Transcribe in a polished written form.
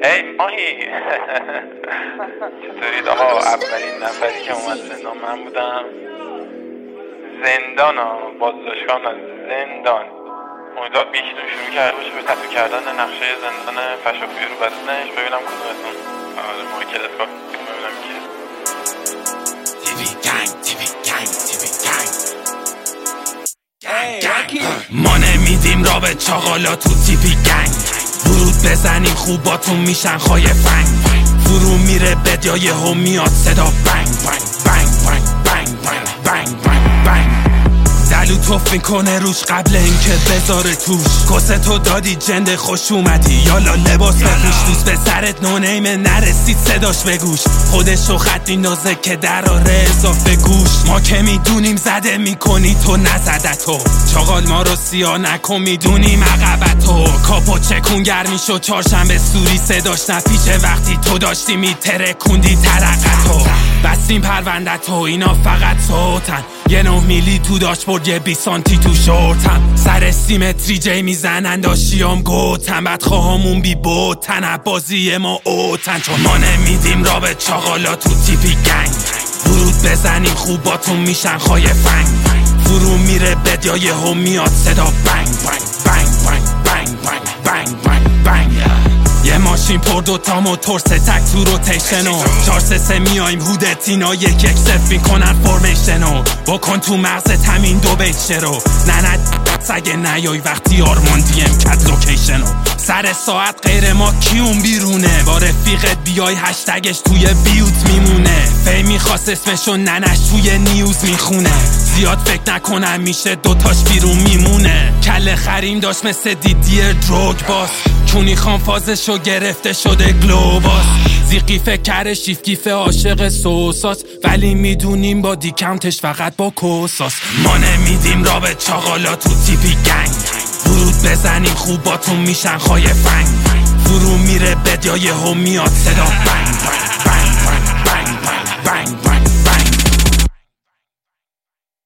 ای ماهی چطورید آقا؟ اولین نفری که اومد زندان من بودم. زندان ها، بازداشتگاه از زندان. امیدوار بیشتون شروع کرده باشه به تتو کردن نقشه زندان فشافی رو بدنش. ببینم کدومتون ماه کلاس کار ببینم که تیوی گنگ ما نمیدیم را به چاقالا تو تیپی گنگ. ورود بزنیم خوباتون میشن خای فنگ. فرو میره بدیا یهو میاد صدا بنگ بنگ بنگ بنگ بنگ بنگ بنگ بنگ. دلو توف میکنه روش قبل اینکه بذاره توش. کسه تو دادی جنده خوش اومدی یالا لباس بپوش. دوست به سرت نونیمه نرسید صداش بگوش. خودشو خط میندازه که دراره اضافه گوش. ما که میدونیم زده میکنی تو نزدتو. چاقال ما رو سیاه نکن میدونیم عقبتو. کاپو چکون گرمی شد چهارشنبه سوری صداش نپیچه. وقتی تو داشتی میتره کندی ترقتو. بستیم پروندتو اینا فقط صوتن. یه 9 میلی تو داشبورد یه 20 سانتی تو شورتم. سر سیمتری جی میزنن داشیام گوتن. بدخواهامون بی بوتن بازی ما اوتن. چون ما نمیدیم را به چاقالا تو تیپی گنگ. ورود بزنیم خوباتون میشن خای فنگ. فرو میره بدیا یهو میاد صدا بنگ بنگ بنگ بنگ بنگ بنگ بنگ بنگ. یه ماشین پر دوتا موتور سه تک تو روتیشنو. 4-3-3 میایم هودت اینا 1-1-0 میکنن فرمیشنو. بکن تو مغزت همین دو بیت رو. نه سگه نیای وقتی آرمان دیم کد لوکیشنو. سر ساعت غیر ما کیون بیرونه. با رفیقت بیای هشتگش توی بیوت میمونه. فی میخواست اسمشو ننش توی نیوز میخونه. زیاد فکر نکنم میشه دوتاش بیرون میمونه. کله خریم داشت مثل دیدیر دروگ باس. چونی خان فازشو گرفته شده گلوباس. زیقی فکر شیف گیفه عاشق سوساس. ولی میدونیم با دیکمتش فقط با کوساس. ما نمیدیم را به چاقالا تو تیپی گنگ. ورود بزنیم خوباتون میشن خای فنگ. فرو میره بدیا یهو میاد صدا بنگ